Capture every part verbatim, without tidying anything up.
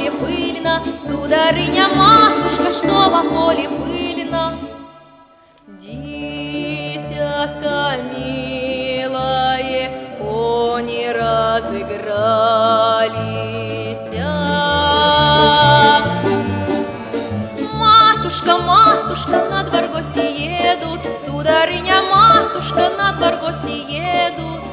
поле пыльно, сударыня-матушка, что во поле пыльно. Дитятка милое, кони разыгрались. Матушка, матушка, на двор гости едут, сударыня-матушка, на двор гости едут.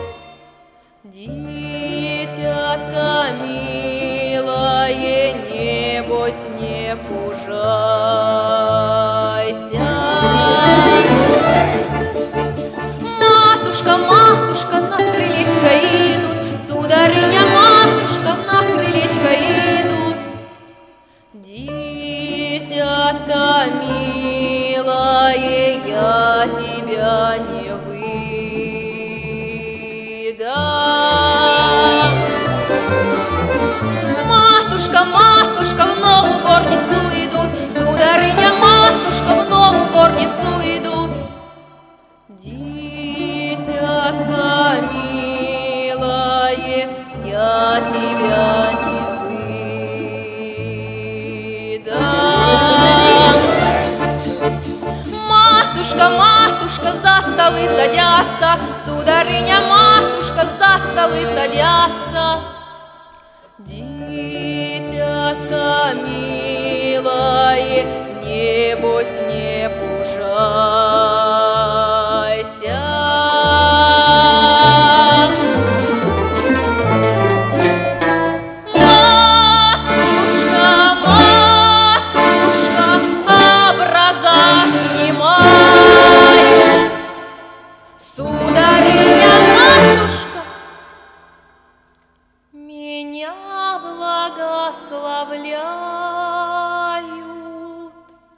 Дитятка милое, небось не пужайся. Матушка, матушка, на крылечко идут, сударыня-матушка, на крылечко идут. Дитятка милое, я тебя не выдам. Матушка, матушка, в новую горницу идут, сударыня-матушка, в новую горницу идут. Дитятка милое, я тебя не выдам. Матушка, матушка, за столы садятся, сударыня-матушка, за столы садятся. Дитятка милое, небось не пужайся. Матушка, матушка, образа снимай. Сударыня-матушка, меня благословляют.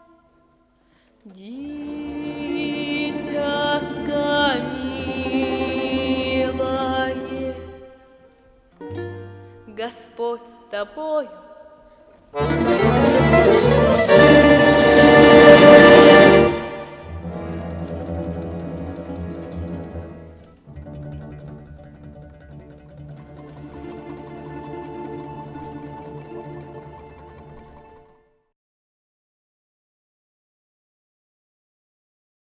Дитятка милое, Господь с тобою.